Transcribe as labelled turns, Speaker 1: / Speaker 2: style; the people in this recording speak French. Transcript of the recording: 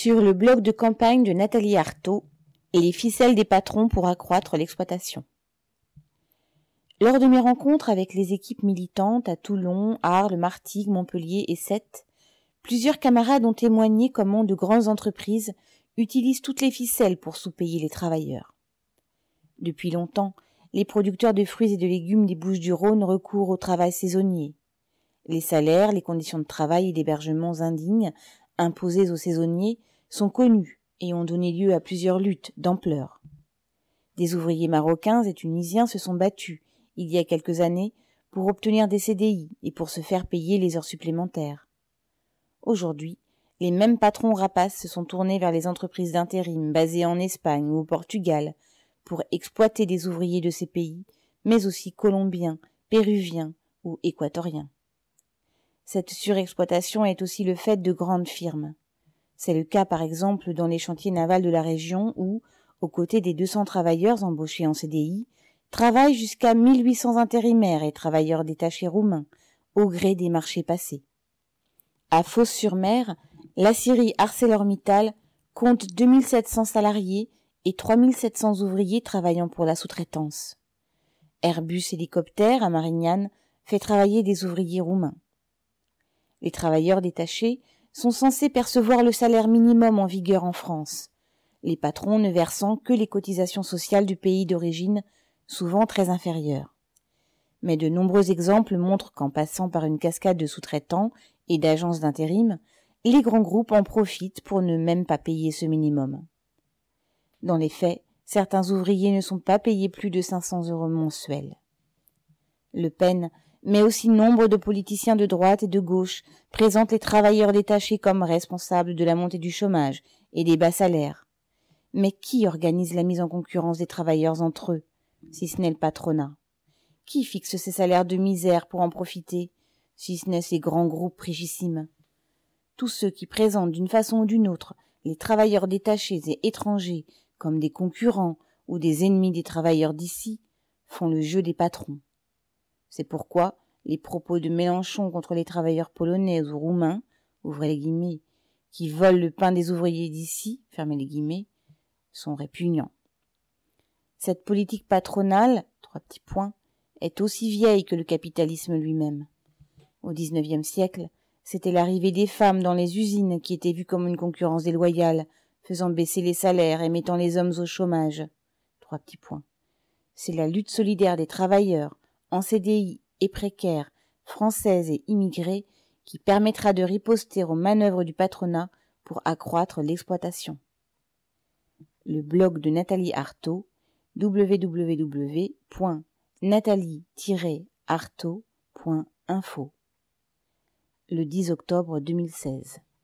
Speaker 1: sur le blog de campagne de Nathalie Arthaud et les ficelles des patrons pour accroître l'exploitation. Lors de mes rencontres avec les équipes militantes à Toulon, Arles, Martigues, Montpellier et Sète, plusieurs camarades ont témoigné comment de grandes entreprises utilisent toutes les ficelles pour sous-payer les travailleurs. Depuis longtemps, les producteurs de fruits et de légumes des Bouches-du-Rhône recourent au travail saisonnier. Les salaires, les conditions de travail et d'hébergements indignes imposés aux saisonniers sont connus et ont donné lieu à plusieurs luttes d'ampleur. Des ouvriers marocains et tunisiens se sont battus, il y a quelques années, pour obtenir des CDI et pour se faire payer les heures supplémentaires. Aujourd'hui, les mêmes patrons rapaces se sont tournés vers les entreprises d'intérim basées en Espagne ou au Portugal pour exploiter des ouvriers de ces pays, mais aussi colombiens, péruviens ou équatoriens. Cette surexploitation est aussi le fait de grandes firmes. C'est le cas par exemple dans les chantiers navals de la région où, aux côtés des 200 travailleurs embauchés en CDI, travaillent jusqu'à 1800 intérimaires et travailleurs détachés roumains, au gré des marchés passés. À Fos-sur-Mer, l'aciérie ArcelorMittal compte 2700 salariés et 3700 ouvriers travaillant pour la sous-traitance. Airbus Hélicoptère à Marignane fait travailler des ouvriers roumains. Les travailleurs détachés sont censés percevoir le salaire minimum en vigueur en France, les patrons ne versant que les cotisations sociales du pays d'origine, souvent très inférieures. Mais de nombreux exemples montrent qu'en passant par une cascade de sous-traitants et d'agences d'intérim, les grands groupes en profitent pour ne même pas payer ce minimum. Dans les faits, certains ouvriers ne sont pas payés plus de 500 € mensuels. Le Pen, mais aussi nombre de politiciens de droite et de gauche présentent les travailleurs détachés comme responsables de la montée du chômage et des bas salaires. Mais qui organise la mise en concurrence des travailleurs entre eux, si ce n'est le patronat? Qui fixe ces salaires de misère pour en profiter, si ce n'est ces grands groupes richissimes? Tous ceux qui présentent d'une façon ou d'une autre les travailleurs détachés et étrangers comme des concurrents ou des ennemis des travailleurs d'ici font le jeu des patrons. C'est pourquoi les propos de Mélenchon contre les travailleurs polonais ou roumains, ouvrez les guillemets, qui volent le pain des ouvriers d'ici, fermez les guillemets, sont répugnants. Cette politique patronale, 3 petits points, est aussi vieille que le capitalisme lui-même. Au XIXe siècle, c'était l'arrivée des femmes dans les usines qui était vue comme une concurrence déloyale, faisant baisser les salaires et mettant les hommes au chômage. 3 petits points. C'est la lutte solidaire des travailleurs, en CDI et précaires, françaises et immigrées, qui permettra de riposter aux manœuvres du patronat pour accroître l'exploitation. Le blog de Nathalie Arthaud, www.nathalie-arthaud.info. Le 10 octobre 2016.